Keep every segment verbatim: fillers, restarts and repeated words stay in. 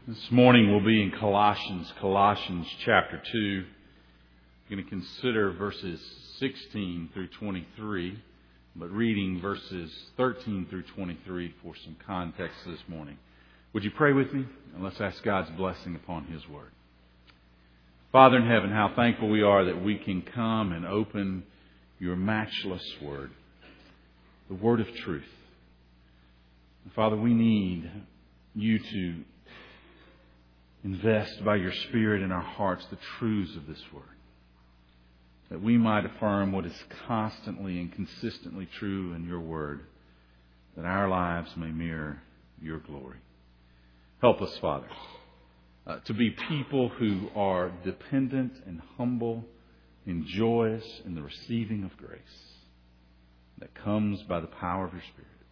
This morning we'll be in Colossians, Colossians chapter two. We're going to consider verses sixteen through twenty-three, but reading verses thirteen through twenty-three for some context this morning. Would you pray with me? And let's ask God's blessing upon His Word. Father in heaven, how thankful we are that we can come and open Your matchless Word, the Word of truth. And Father, we need You to invest by Your Spirit in our hearts the truths of this Word, that we might affirm what is constantly and consistently true in Your Word, that our lives may mirror Your glory. Help us, Father, uh, to be people who are dependent and humble and joyous in the receiving of grace that comes by the power of Your Spirit,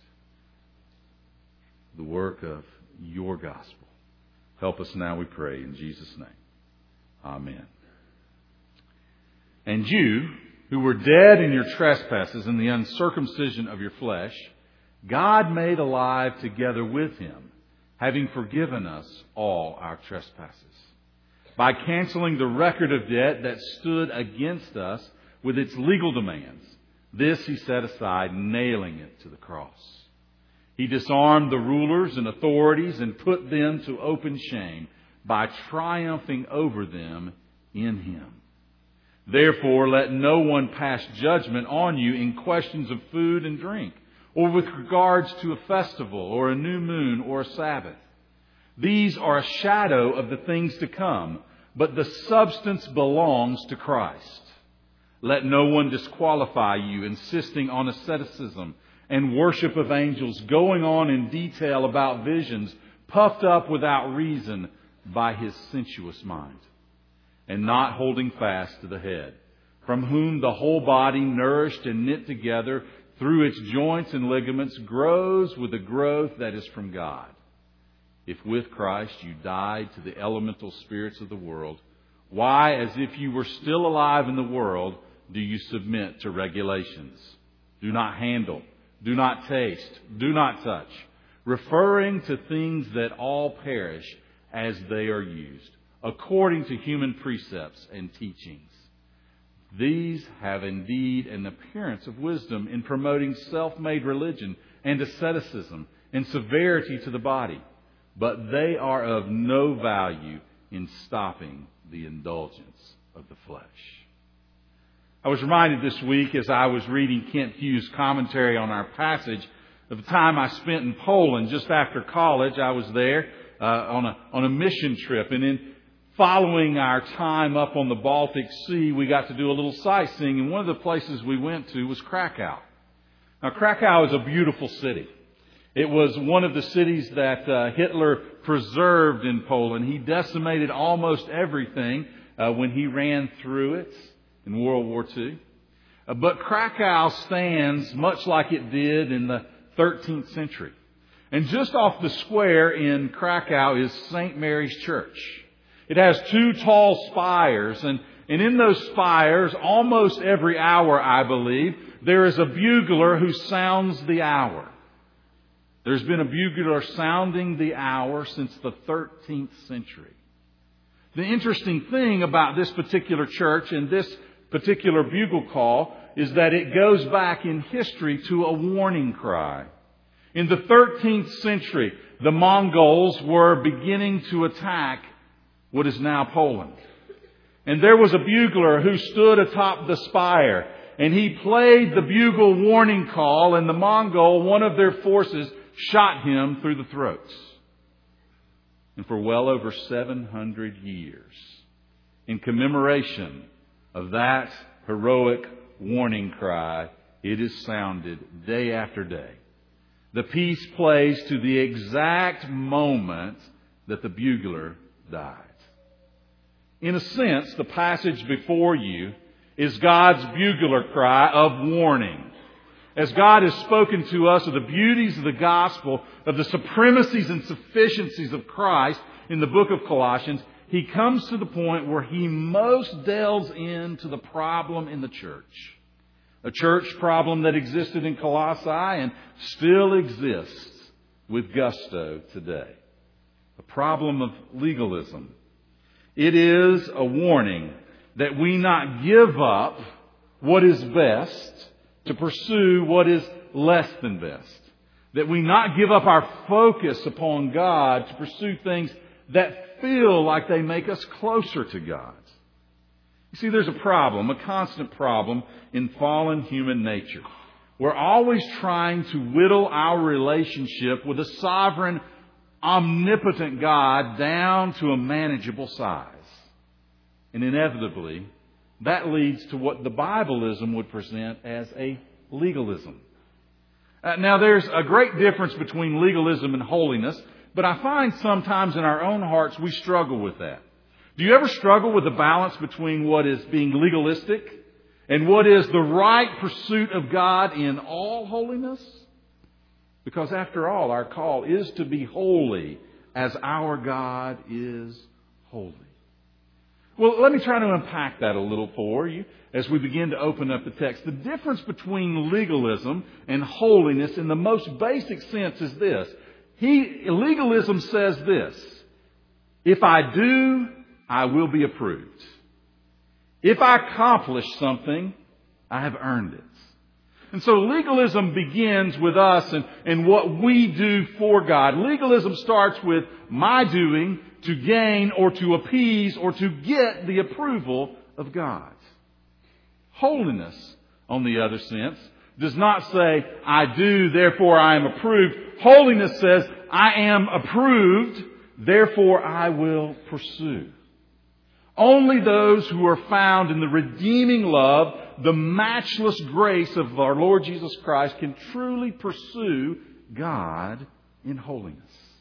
the work of Your gospel. Help us now, we pray, in Jesus' name. Amen. And you, who were dead in your trespasses and the uncircumcision of your flesh, God made alive together with Him, having forgiven us all our trespasses, by canceling the record of debt that stood against us with its legal demands. This He set aside, nailing it to the cross. He disarmed the rulers and authorities and put them to open shame by triumphing over them in Him. Therefore, let no one pass judgment on you in questions of food and drink, or with regards to a festival, or a new moon, or a Sabbath. These are a shadow of the things to come, but the substance belongs to Christ. Let no one disqualify you, insisting on asceticism and worship of angels, going on in detail about visions, puffed up without reason by his sensuous mind, and not holding fast to the head, from whom the whole body, nourished and knit together through its joints and ligaments, grows with the growth that is from God. If with Christ you died to the elemental spirits of the world, why, as if you were still alive in the world, do you submit to regulations? Do not handle. Do not taste, do not touch, referring to things that all perish as they are used, according to human precepts and teachings. These have indeed an appearance of wisdom in promoting self-made religion and asceticism and severity to the body, but they are of no value in stopping the indulgence of the flesh. I was reminded this week as I was reading Kent Hughes' commentary on our passage of the time I spent in Poland just after college. I was there uh, on a on a mission trip, and in following our time up on the Baltic Sea, we got to do a little sightseeing, and one of the places we went to was Krakow. Now, Krakow is a beautiful city. It was one of the cities that uh, Hitler preserved in Poland. He decimated almost everything uh, when he ran through it in World War Two. Uh, but Krakow stands much like it did in the thirteenth century. And just off the square in Krakow is Saint Mary's Church. It has two tall spires, and, and in those spires, almost every hour, I believe, there is a bugler who sounds the hour. There's been a bugler sounding the hour since the thirteenth century. The interesting thing about this particular church and this particular bugle call is that it goes back in history to a warning cry. In the thirteenth century, the Mongols were beginning to attack what is now Poland. And there was a bugler who stood atop the spire, and he played the bugle warning call, and the Mongol, one of their forces, shot him through the throats. And for well over seven hundred years, in commemoration of that heroic warning cry, it is sounded day after day. The piece plays to the exact moment that the bugler died. In a sense, the passage before you is God's bugler cry of warning. As God has spoken to us of the beauties of the gospel, of the supremacies and sufficiencies of Christ in the book of Colossians, He comes to the point where He most delves into the problem in the church. A church problem that existed in Colossae and still exists with gusto today. the problem of legalism. It is a warning that we not give up what is best to pursue what is less than best. That we not give up our focus upon God to pursue things that feel like they make us closer to God. You see, there's a problem, a constant problem in fallen human nature. We're always trying to whittle our relationship with a sovereign, omnipotent God down to a manageable size. And inevitably, that leads to what the Bibleism would present as a legalism. Uh, now, there's a great difference between legalism and holiness, but I find sometimes in our own hearts we struggle with that. Do you ever struggle with the balance between what is being legalistic and what is the right pursuit of God in all holiness? Because after all, our call is to be holy as our God is holy. Well, let me try to unpack that a little for you as we begin to open up the text. The difference between legalism and holiness in the most basic sense is this. He, legalism says this: if I do, I will be approved. If I accomplish something, I have earned it. And so legalism begins with us and, and what we do for God. Legalism starts with my doing to gain or to appease or to get the approval of God. Holiness, on the other sense, does not say, I do, therefore I am approved. Holiness says, I am approved, therefore I will pursue. Only those who are found in the redeeming love, the matchless grace of our Lord Jesus Christ can truly pursue God in holiness.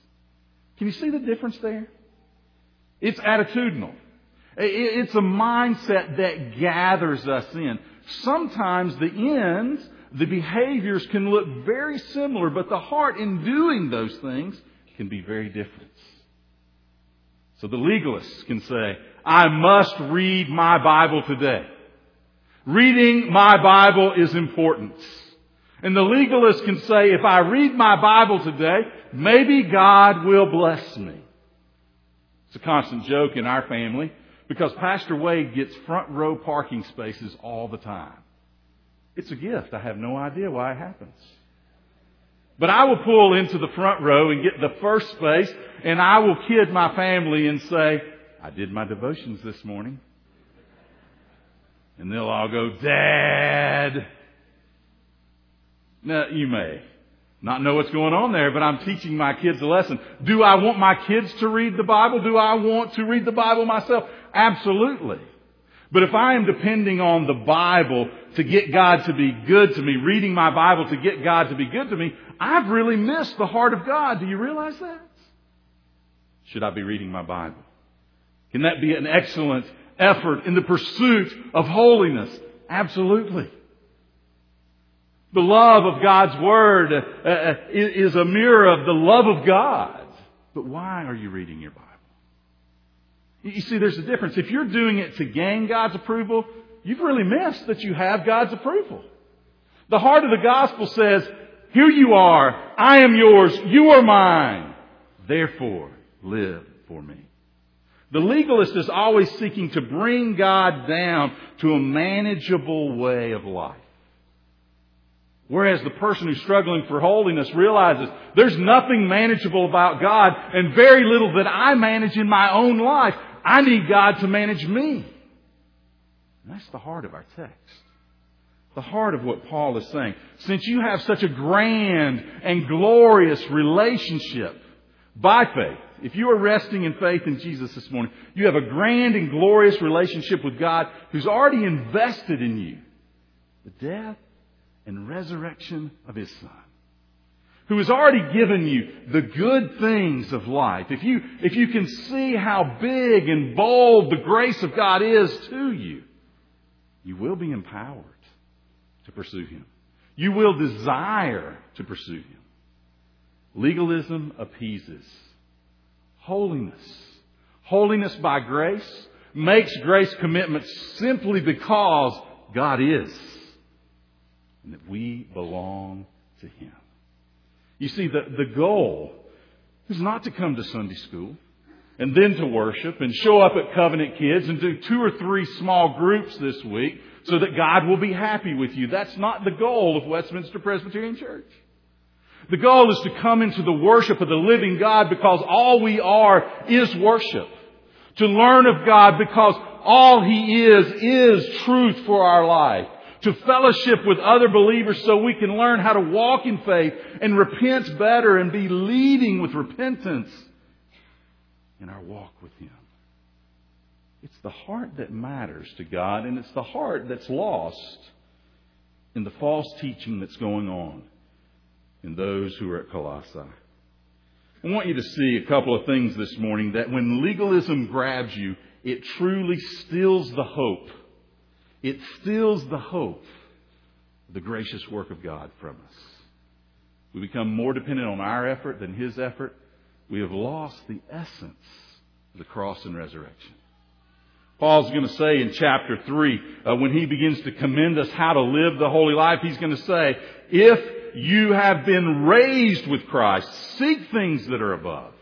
Can you see the difference there? It's attitudinal. It's a mindset that gathers us in. Sometimes the ends, the behaviors can look very similar, but the heart in doing those things can be very different. So the legalists can say, I must read my Bible today. Reading my Bible is important. And the legalist can say, if I read my Bible today, maybe God will bless me. It's a constant joke in our family because Pastor Wade gets front row parking spaces all the time. It's a gift. I have no idea why it happens. But I will pull into the front row and get the first space, and I will kid my family and say, I did my devotions this morning. And they'll all go, Dad. Now, you may not know what's going on there, but I'm teaching my kids a lesson. Do I want my kids to read the Bible? Do I want to read the Bible myself? Absolutely. But if I am depending on the Bible to get God to be good to me, reading my Bible to get God to be good to me, I've really missed the heart of God. Do you realize that? Should I be reading my Bible? Can that be an excellent effort in the pursuit of holiness? Absolutely. The love of God's Word uh, is a mirror of the love of God. But why are you reading your Bible? You see, there's a difference. If you're doing it to gain God's approval, you've really missed that you have God's approval. The heart of the gospel says, here you are, I am yours, you are mine. Therefore, live for me. The legalist is always seeking to bring God down to a manageable way of life. Whereas the person who's struggling for holiness realizes there's nothing manageable about God and very little that I manage in my own life. I need God to manage me. And that's the heart of our text. The heart of what Paul is saying. Since you have such a grand and glorious relationship by faith, if you are resting in faith in Jesus this morning, you have a grand and glorious relationship with God who's already invested in you the death and resurrection of His Son, who has already given you the good things of life. If you, if you can see how big and bold the grace of God is to you, you will be empowered to pursue Him. You will desire to pursue Him. Legalism appeases. Holiness, holiness by grace, makes grace commitments simply because God is. And that we belong to Him. You see, the, the goal is not to come to Sunday school and then to worship and show up at Covenant Kids and do two or three small groups this week so that God will be happy with you. That's not the goal of Westminster Presbyterian Church. The goal is to come into the worship of the living God because all we are is worship. To learn of God because all He is, is truth for our life. To fellowship with other believers so we can learn how to walk in faith and repent better and be leading with repentance in our walk with Him. It's the heart that matters to God, and it's the heart that's lost in the false teaching that's going on in those who are at Colossae. I want you to see a couple of things this morning that when legalism grabs you, it truly steals the hope. It steals the hope of the gracious work of God from us. We become more dependent on our effort than His effort. We have lost the essence of the cross and resurrection. Paul's going to say in chapter three, uh, when he begins to commend us how to live the holy life, he's going to say, if you have been raised with Christ, seek things that are above.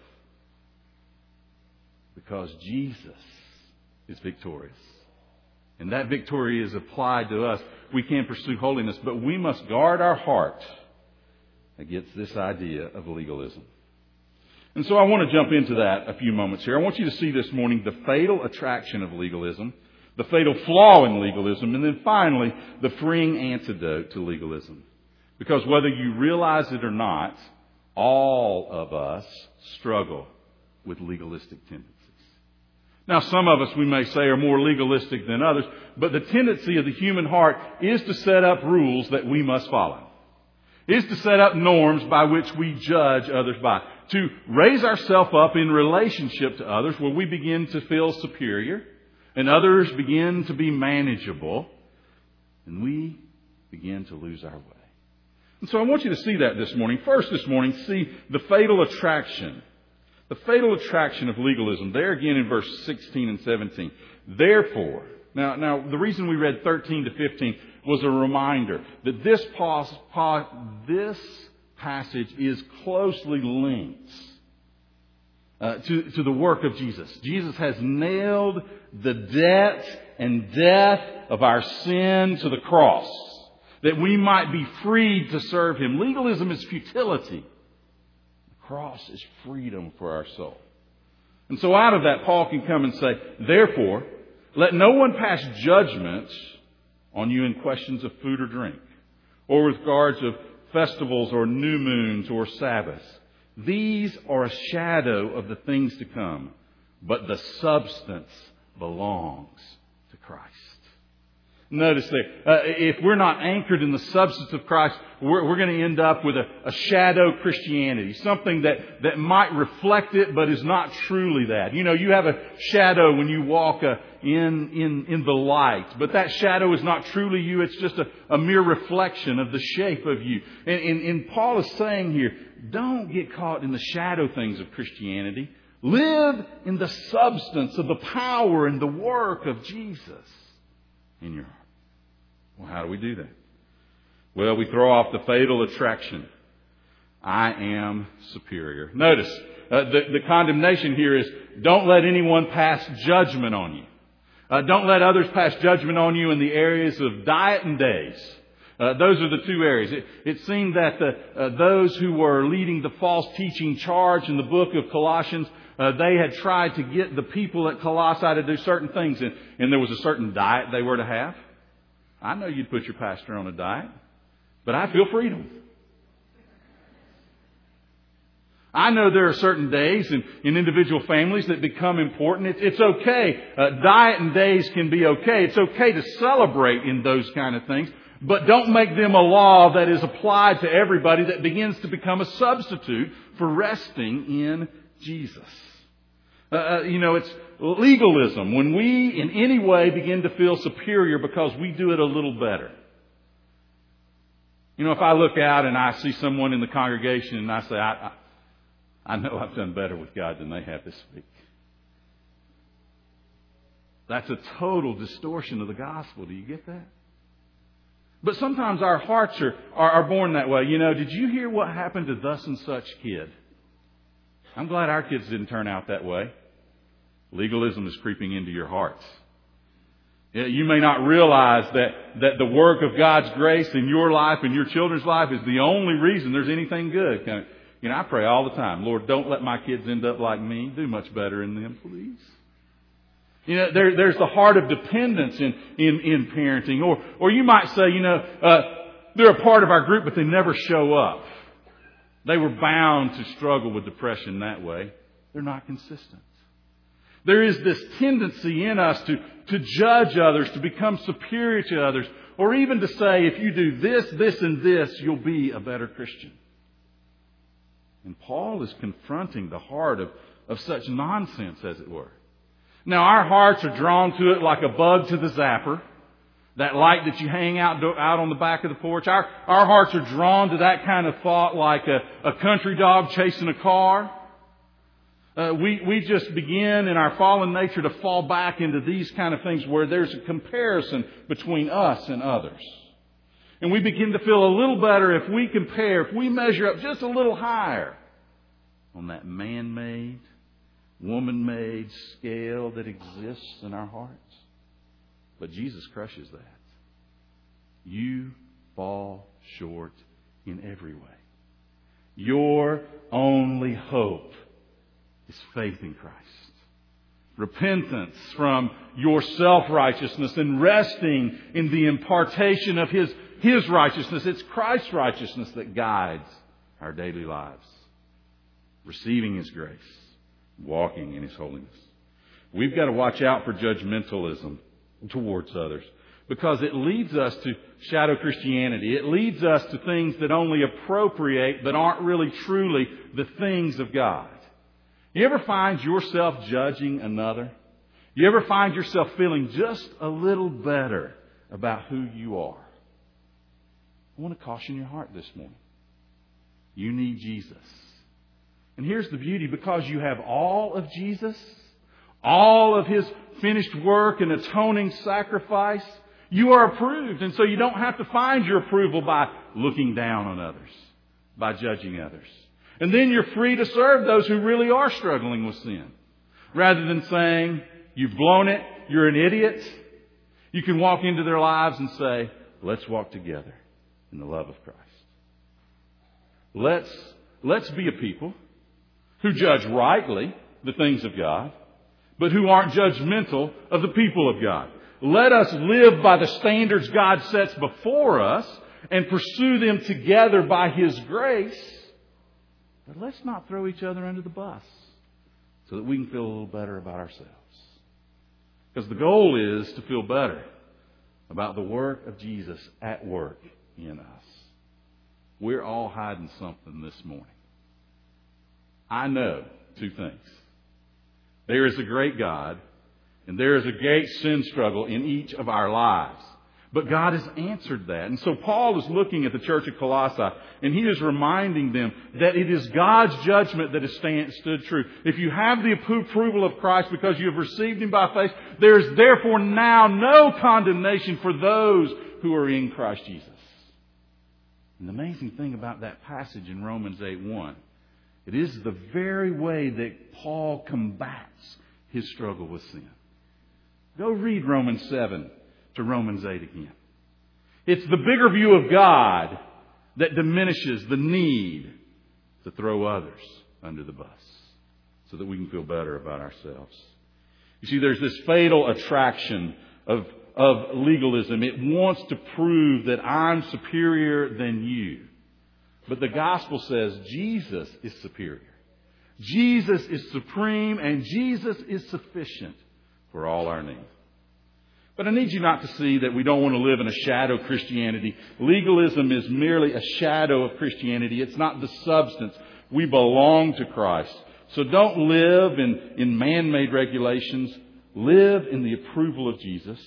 Because Jesus is victorious. And that victory is applied to us. We can pursue holiness, but we must guard our heart against this idea of legalism. And so I want to jump into that a few moments here. I want you to see this morning the fatal attraction of legalism, the fatal flaw in legalism, and then finally the freeing antidote to legalism. Because whether you realize it or not, all of us struggle with legalistic tendencies. Now, some of us, we may say, are more legalistic than others, but the tendency of the human heart is to set up rules that we must follow. Is to set up norms by which we judge others by. To raise ourselves up in relationship to others where we begin to feel superior and others begin to be manageable and we begin to lose our way. And so I want you to see that this morning. First this morning, see the fatal attraction. The fatal attraction of legalism. There again in verse sixteen and seventeen. Therefore, now, now the reason we read thirteen to fifteen was a reminder that this, pause, pause, this passage is closely linked uh, to, to the work of Jesus. Jesus has nailed the debt and death of our sin to the cross, that we might be freed to serve Him. Legalism is futility. The cross is freedom for our soul. And so out of that, Paul can come and say, therefore, let no one pass judgment on you in questions of food or drink, or with regards of festivals or new moons or Sabbaths. These are a shadow of the things to come, but the substance belongs to Christ. Notice there, uh, if we're not anchored in the substance of Christ, we're, we're going to end up with a, a shadow Christianity, something that, that might reflect it, but is not truly that. You know, you have a shadow when you walk uh, in, in, in the light, but that shadow is not truly you. It's just a, a mere reflection of the shape of you. And, and, and Paul is saying here, don't get caught in the shadow things of Christianity. Live in the substance of the power and the work of Jesus in your heart. Well, how do we do that? Well, we throw off the fatal attraction. I am superior. Notice, uh, the, the condemnation here is don't let anyone pass judgment on you. Uh, don't let others pass judgment on you in the areas of diet and days. Uh, those are the two areas. It, it seemed that the, uh, those who were leading the false teaching charge in the book of Colossians, uh, they had tried to get the people at Colossae to do certain things, and, and there was a certain diet they were to have. I know you'd put your pastor on a diet, but I feel freedom. I know there are certain days in, in individual families that become important. It, it's okay. Uh, diet and days can be okay. It's okay to celebrate in those kind of things, but don't make them a law that is applied to everybody that begins to become a substitute for resting in Jesus. Uh, you know, it's legalism when we in any way begin to feel superior because we do it a little better. You know, if I look out and I see someone in the congregation and I say, I, I, I know I've done better with God than they have this week. That's a total distortion of the gospel. Do you get that? But sometimes our hearts are, are, are born that way. You know, did you hear what happened to thus and such kid? I'm glad our kids didn't turn out that way. Legalism is creeping into your hearts. You may not realize that, that the work of God's grace in your life and your children's life is the only reason there's anything good. You know, I pray all the time, Lord, don't let my kids end up like me. Do much better in them, please. You know, there, there's the heart of dependence in, in, in parenting. Or, or you might say, you know, uh, they're a part of our group, but they never show up. They were bound to struggle with depression that way. They're not consistent. There is this tendency in us to, to judge others, to become superior to others, or even to say, if you do this, this, and this, you'll be a better Christian. And Paul is confronting the heart of, of such nonsense, as it were. Now, our hearts are drawn to it like a bug to the zapper. That light that you hang out out on the back of the porch. Our, our hearts are drawn to that kind of thought like a, a country dog chasing a car. Uh, we, we just begin in our fallen nature to fall back into these kind of things where there's a comparison between us and others. And we begin to feel a little better if we compare, if we measure up just a little higher on that man-made, woman-made scale that exists in our hearts. But Jesus crushes that. You fall short in every way. Your only hope is faith in Christ. Repentance from your self-righteousness and resting in the impartation of His, His righteousness. It's Christ's righteousness that guides our daily lives. Receiving His grace. Walking in His holiness. We've got to watch out for judgmentalism towards others, because it leads us to shadow Christianity. It leads us to things that only appropriate but aren't really truly the things of God. You ever find yourself judging another? You ever find yourself feeling just a little better about who you are? I want to caution your heart this morning. You need Jesus. And here's the beauty, because you have all of Jesus, all of His finished work and atoning sacrifice, you are approved. And so you don't have to find your approval by looking down on others, by judging others. And then you're free to serve those who really are struggling with sin. Rather than saying, you've blown it, you're an idiot, you can walk into their lives and say, let's walk together in the love of Christ. Let's, let's be a people who judge rightly the things of God, but who aren't judgmental of the people of God. Let us live by the standards God sets before us and pursue them together by His grace. But let's not throw each other under the bus so that we can feel a little better about ourselves. Because the goal is to feel better about the work of Jesus at work in us. We're all hiding something this morning. I know two things. There is a great God, and there is a great sin struggle in each of our lives. But God has answered that. And so Paul is looking at the church of Colossae, and he is reminding them that it is God's judgment that has stand, stood true. If you have the approval of Christ because you have received Him by faith, there is therefore now no condemnation for those who are in Christ Jesus. And the amazing thing about that passage in Romans eight one, it is the very way that Paul combats his struggle with sin. Go read Romans seven to Romans eight again. It's the bigger view of God that diminishes the need to throw others under the bus so that we can feel better about ourselves. You see, there's this fatal attraction of, of legalism. It wants to prove that I'm superior than you. But the gospel says Jesus is superior. Jesus is supreme, and Jesus is sufficient for all our needs. But I need you not to see that we don't want to live in a shadow Christianity. Legalism is merely a shadow of Christianity. It's not the substance. We belong to Christ. So don't live in, in man-made regulations. Live in the approval of Jesus.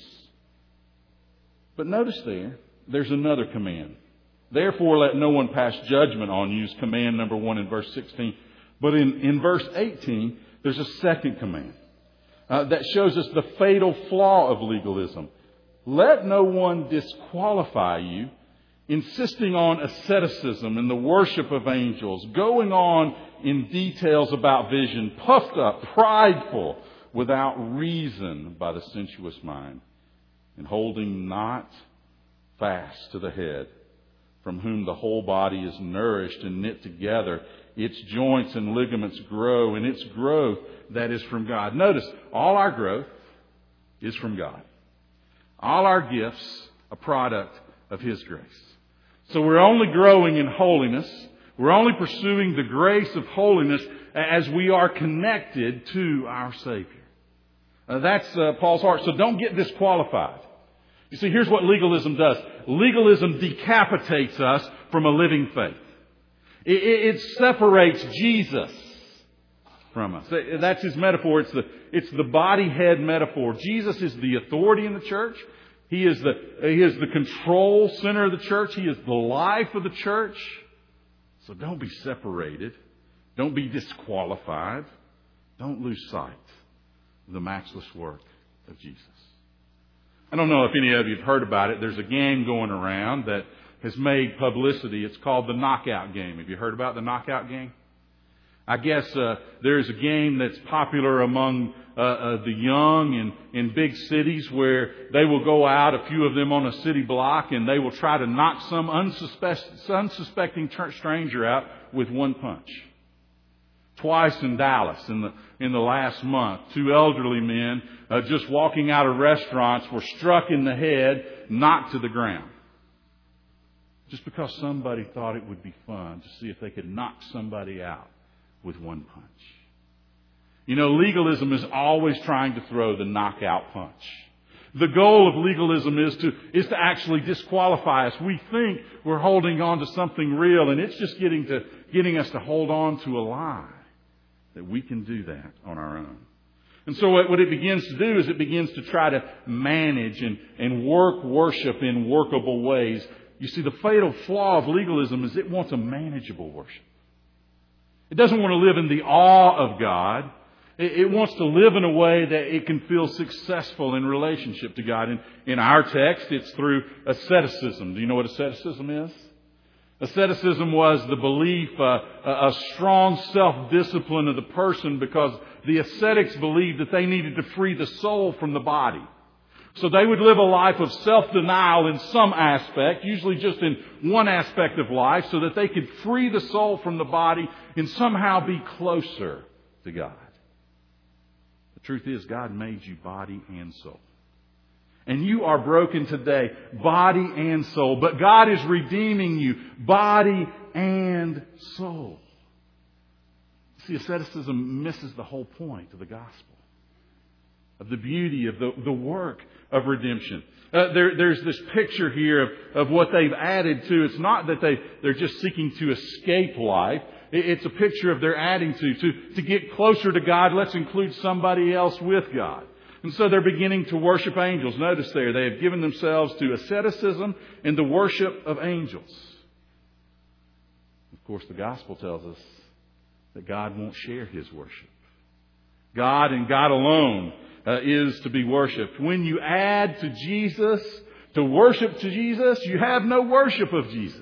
But notice there, there's another command. Therefore, let no one pass judgment on you is command number one in verse sixteen. But in, in verse eighteen, there's a second command uh, that shows us the fatal flaw of legalism. Let no one disqualify you insisting on asceticism and the worship of angels, going on in details about vision, puffed up, prideful, without reason by the sensuous mind, and holding not fast to the head, from whom the whole body is nourished and knit together. Its joints and ligaments grow, and its growth that is from God. Notice, all our growth is from God. All our gifts, a product of His grace. So we're only growing in holiness. We're only pursuing the grace of holiness as we are connected to our Savior. Uh, that's uh, Paul's heart. So don't get disqualified. You see, here's what legalism does. Legalism decapitates us from a living faith. It, it, it separates Jesus from us. That's his metaphor. It's the, it's the body head metaphor. Jesus is the authority in the church. He is the, he is the control center of the church. He is the life of the church. So don't be separated. Don't be disqualified. Don't lose sight of the matchless work of Jesus. I don't know if any of you have heard about it. There's a game going around that has made publicity. It's called the Knockout Game. Have you heard about the Knockout Game? I guess uh, there's a game that's popular among uh, uh, the young in, in big cities where they will go out, a few of them on a city block, and they will try to knock some unsuspect, unsuspecting stranger out with one punch. Twice in Dallas in the in the last month, two elderly men uh, just walking out of restaurants were struck in the head, knocked to the ground. Just because somebody thought it would be fun to see if they could knock somebody out with one punch. You know, legalism is always trying to throw the knockout punch. The goal of legalism is to is to actually disqualify us. We think we're holding on to something real, and it's just getting to getting us to hold on to a lie. That we can do that on our own. And so what, what it begins to do is it begins to try to manage and, and work worship in workable ways. You see, the fatal flaw of legalism is it wants a manageable worship. It doesn't want to live in the awe of God. It, it wants to live in a way that it can feel successful in relationship to God. And in our text, it's through asceticism. Do you know what asceticism is? Asceticism was the belief, uh, a strong self-discipline of the person, because the ascetics believed that they needed to free the soul from the body. So they would live a life of self-denial in some aspect, usually just in one aspect of life, so that they could free the soul from the body and somehow be closer to God. The truth is, God made you body and soul. And you are broken today, body and soul. But God is redeeming you, body and soul. See, asceticism misses the whole point of the gospel, of the beauty of the, the work of redemption. Uh, there, there's this picture here of, of what they've added to. It's not that they, they're just seeking to escape life. It's a picture of their adding to, to, to get closer to God. Let's include somebody else with God. And so they're beginning to worship angels. Notice there, they have given themselves to asceticism and the worship of angels. Of course, the gospel tells us that God won't share His worship. God and God alone uh, is to be worshipped. When you add to Jesus, to worship to Jesus, you have no worship of Jesus.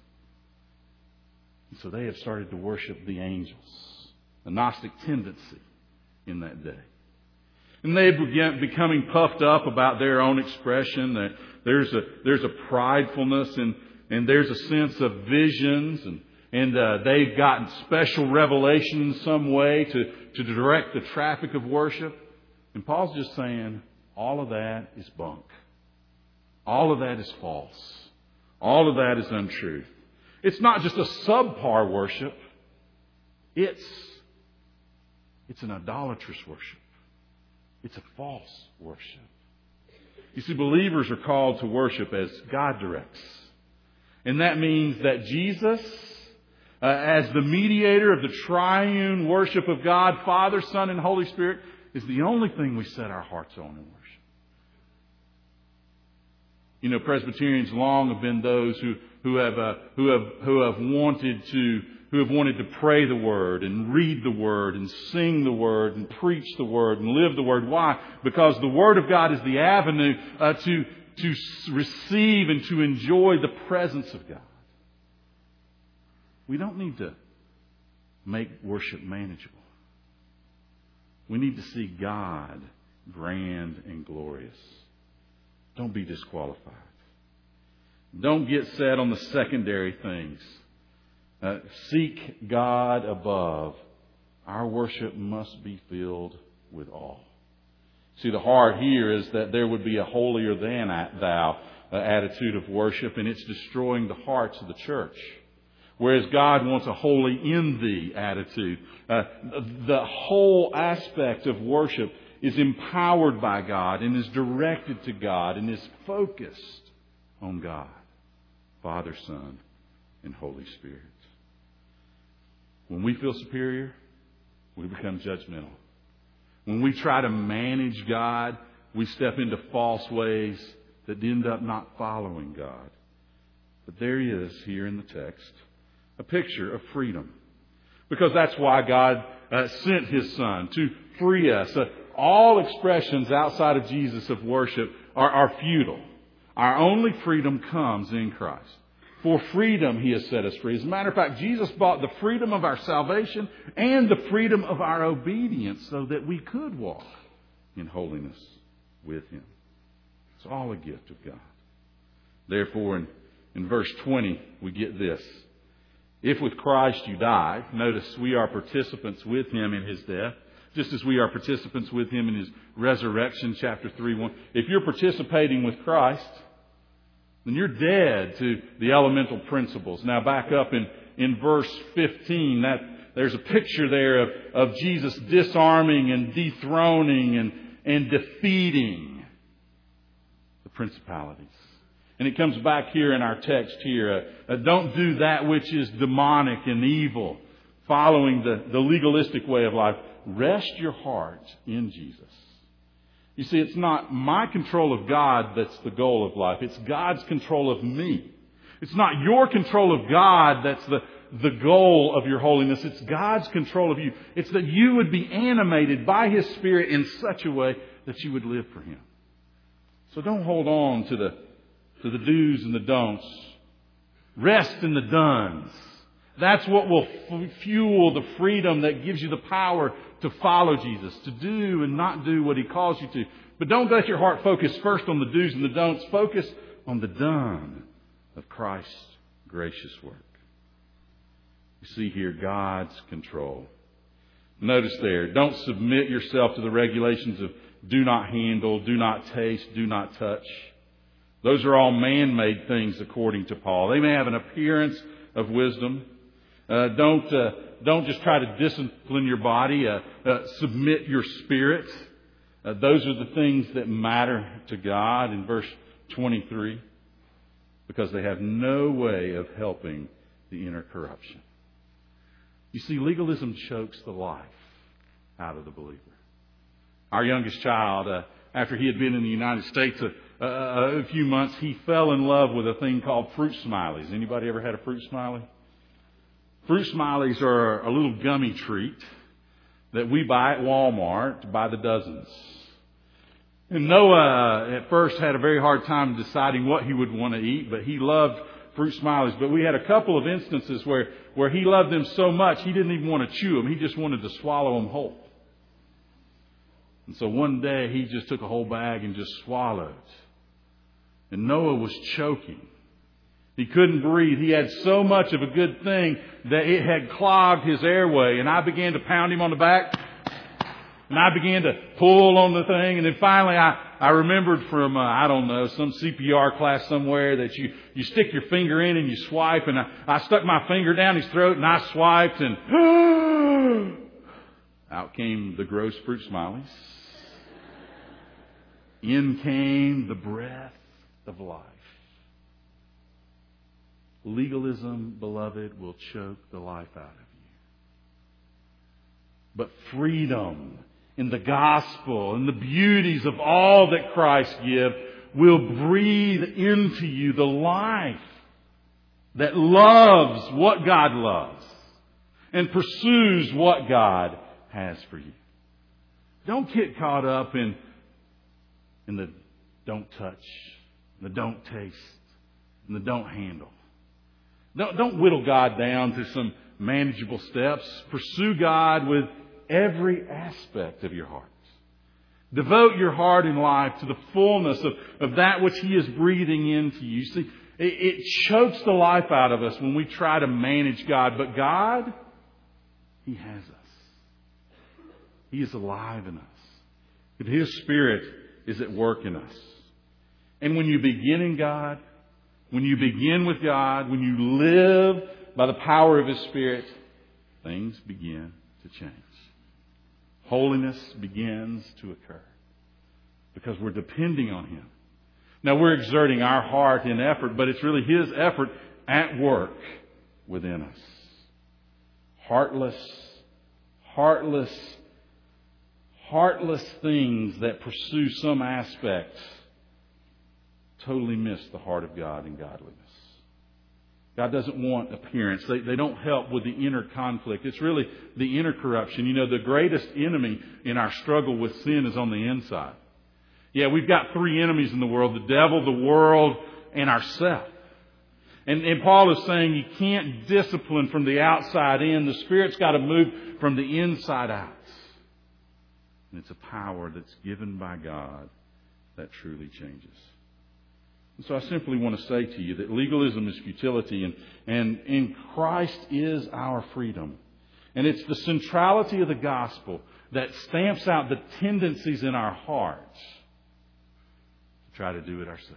And so they have started to worship the angels, a Gnostic tendency in that day. And they began becoming puffed up about their own expression. That there's a there's a pridefulness and and there's a sense of visions, and and uh, they've gotten special revelation in some way to to direct the traffic of worship. And Paul's just saying all of that is bunk. All of that is false. All of that is untruth. It's not just a subpar worship. It's it's an idolatrous worship. It's a false worship. You see, believers are called to worship as God directs. And that means that Jesus, uh, as the mediator of the triune worship of God, Father, Son, and Holy Spirit, is the only thing we set our hearts on in worship. You know, Presbyterians long have been those who, who have, uh, who have, who have wanted to who have wanted to pray the Word and read the Word and sing the Word and preach the Word and live the Word. Why? Because the Word of God is the avenue uh, to, to receive and to enjoy the presence of God. We don't need to make worship manageable. We need to see God grand and glorious. Don't be disqualified. Don't get set on the secondary things. Uh, seek God above. Our worship must be filled with awe. See, the heart here is that there would be a holier than thou uh, attitude of worship, and it's destroying the hearts of the church. Whereas God wants a holy in thee attitude. Uh, the whole aspect of worship is empowered by God and is directed to God and is focused on God, Father, Son, and Holy Spirit. When we feel superior, we become judgmental. When we try to manage God, we step into false ways that end up not following God. But there he is here in the text, a picture of freedom. Because that's why God uh, sent His Son, to free us. Uh, all expressions outside of Jesus of worship are, are futile. Our only freedom comes in Christ. For freedom He has set us free. As a matter of fact, Jesus bought the freedom of our salvation and the freedom of our obedience so that we could walk in holiness with Him. It's all a gift of God. Therefore, in, in verse twenty, we get this. If with Christ you die, notice we are participants with Him in His death, just as we are participants with Him in His resurrection, chapter three one. If you're participating with Christ, then you're dead to the elemental principles. Now back up in, in verse fifteen, that there's a picture there of, of Jesus disarming and dethroning and, and defeating the principalities. And it comes back here in our text here. Uh, uh, don't do that which is demonic and evil, following the, the legalistic way of life. Rest your heart in Jesus. You see, it's not my control of God that's the goal of life. It's God's control of me. It's not your control of God that's the, the goal of your holiness. It's God's control of you. It's that you would be animated by His Spirit in such a way that you would live for Him. So don't hold on to the, to the do's and the don'ts. Rest in the dones. That's what will f- fuel the freedom that gives you the power to follow Jesus, to do and not do what He calls you to. But don't let your heart focus first on the do's and the don'ts. Focus on the done of Christ's gracious work. You see here God's control. Notice there, don't submit yourself to the regulations of do not handle, do not taste, do not touch. Those are all man-made things according to Paul. They may have an appearance of wisdom. Uh, don't uh, don't just try to discipline your body. Uh, uh, submit your spirit. Uh, those are the things that matter to God in verse twenty-three, because they have no way of helping the inner corruption. You see, legalism chokes the life out of the believer. Our youngest child, uh, after he had been in the United States a, a, a few months, he fell in love with a thing called Fruit Smileys. Anybody ever had a Fruit Smiley? Fruit Smileys are a little gummy treat that we buy at Walmart by the dozens. And Noah at first had a very hard time deciding what he would want to eat, but he loved Fruit Smileys. But we had a couple of instances where, where he loved them so much he didn't even want to chew them. He just wanted to swallow them whole. And so one day he just took a whole bag and just swallowed. And Noah was choking. He couldn't breathe. He had so much of a good thing that it had clogged his airway. And I began to pound him on the back. And I began to pull on the thing. And then finally I, I remembered from, uh, I don't know, some C P R class somewhere that you, you stick your finger in and you swipe. And I, I stuck my finger down his throat and I swiped and out came the gross Fruit Smileys. In came the breath of life. Legalism, beloved, will choke the life out of you. But freedom in the gospel and the beauties of all that Christ gives will breathe into you the life that loves what God loves and pursues what God has for you. Don't get caught up in, in the don't touch, and the don't taste, and the don't handle. Don't, don't whittle God down to some manageable steps. Pursue God with every aspect of your heart. Devote your heart and life to the fullness of, of that which He is breathing into you. See, it, it chokes the life out of us when we try to manage God. But God, He has us. He is alive in us. And His Spirit is at work in us. And when you begin in God, when you begin with God, when you live by the power of His Spirit, things begin to change. Holiness begins to occur because we're depending on Him. Now, we're exerting our heart in effort, but it's really His effort at work within us. Heartless, heartless, heartless things that pursue some aspect totally miss the heart of God and godliness. God doesn't want appearance. They, they don't help with the inner conflict. It's really the inner corruption. You know, the greatest enemy in our struggle with sin is on the inside. Yeah, we've got three enemies in the world: the devil, the world, and ourselves. And, and Paul is saying you can't discipline from the outside in. The Spirit's got to move from the inside out. And it's a power that's given by God that truly changes. And so I simply want to say to you that legalism is futility, and, and in Christ is our freedom. And it's the centrality of the gospel that stamps out the tendencies in our hearts to try to do it ourselves.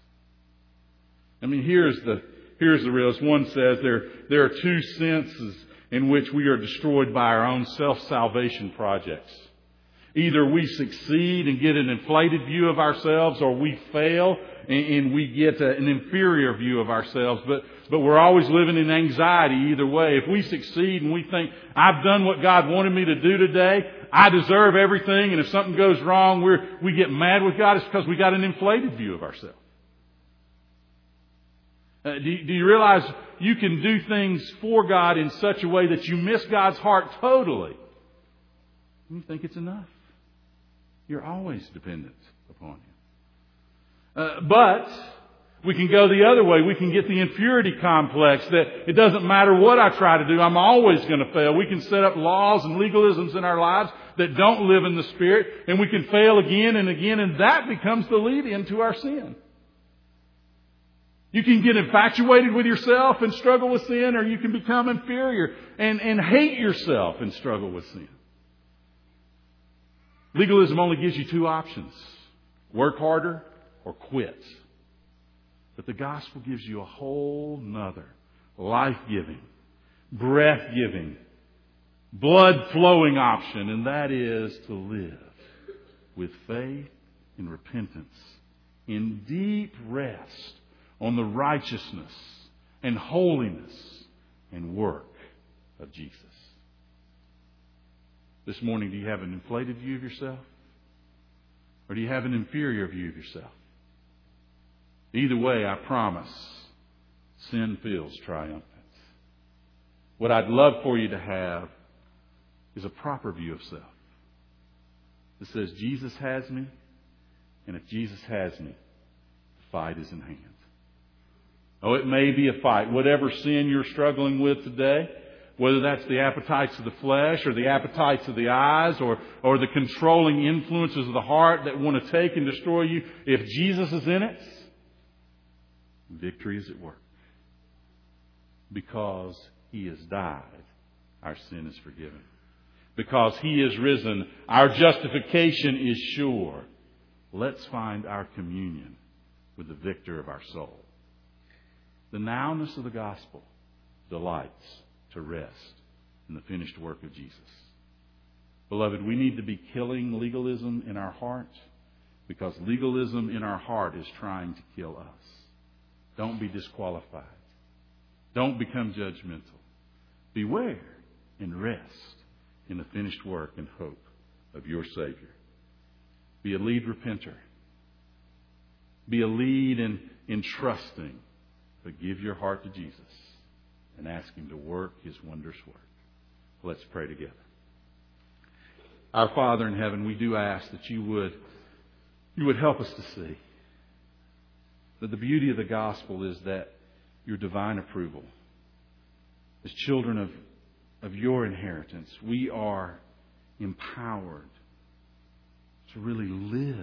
I mean, here's the here's the real. As one says, there, there are two senses in which we are destroyed by our own self-salvation projects. Either we succeed and get an inflated view of ourselves, or we fail and we get an inferior view of ourselves. But but we're always living in anxiety either way. If we succeed and we think, I've done what God wanted me to do today, I deserve everything, and if something goes wrong, we we get mad with God, it's because we got an inflated view of ourselves. Uh, do, do you realize you can do things for God in such a way that you miss God's heart totally? You think it's enough. You're always dependent upon Him. Uh, but we can go the other way. We can get the inferiority complex that it doesn't matter what I try to do, I'm always going to fail. We can set up laws and legalisms in our lives that don't live in the Spirit, and we can fail again and again, and that becomes the lead-in to our sin. You can get infatuated with yourself and struggle with sin, or you can become inferior and, and hate yourself and struggle with sin. Legalism only gives you two options: work harder or quit. But the gospel gives you a whole nother life-giving, breath-giving, blood-flowing option, and that is to live with faith and repentance in deep rest on the righteousness and holiness and work of Jesus. This morning, do you have an inflated view of yourself? Or do you have an inferior view of yourself? Either way, I promise, sin feels triumphant. What I'd love for you to have is a proper view of self. That says, Jesus has me, and if Jesus has me, the fight is in hand. Oh, it may be a fight. Whatever sin you're struggling with today, whether that's the appetites of the flesh or the appetites of the eyes or, or the controlling influences of the heart that want to take and destroy you, if Jesus is in it, victory is at work. Because He has died, our sin is forgiven. Because He is risen, our justification is sure. Let's find our communion with the victor of our soul. The nowness of the gospel delights to rest in the finished work of Jesus. Beloved, we need to be killing legalism in our heart, because legalism in our heart is trying to kill us. Don't be disqualified. Don't become judgmental. Beware and rest in the finished work and hope of your Savior. Be a lead repenter. Be a lead in, in trusting, but give your heart to Jesus and ask Him to work His wondrous work. Let's pray together. Our Father in heaven, we do ask that you would, you would help us to see. That the beauty of the gospel is that your divine approval, as children of, of your inheritance, we are empowered to really live.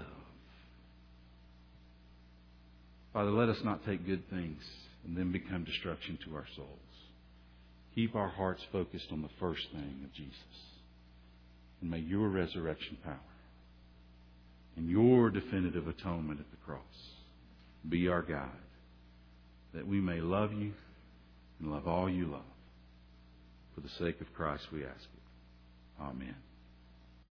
Father, let us not take good things and then become destruction to our souls. Keep our hearts focused on the first thing of Jesus. And may your resurrection power and your definitive atonement at the cross be our guide, that we may love you and love all you love. For the sake of Christ we ask it. Amen.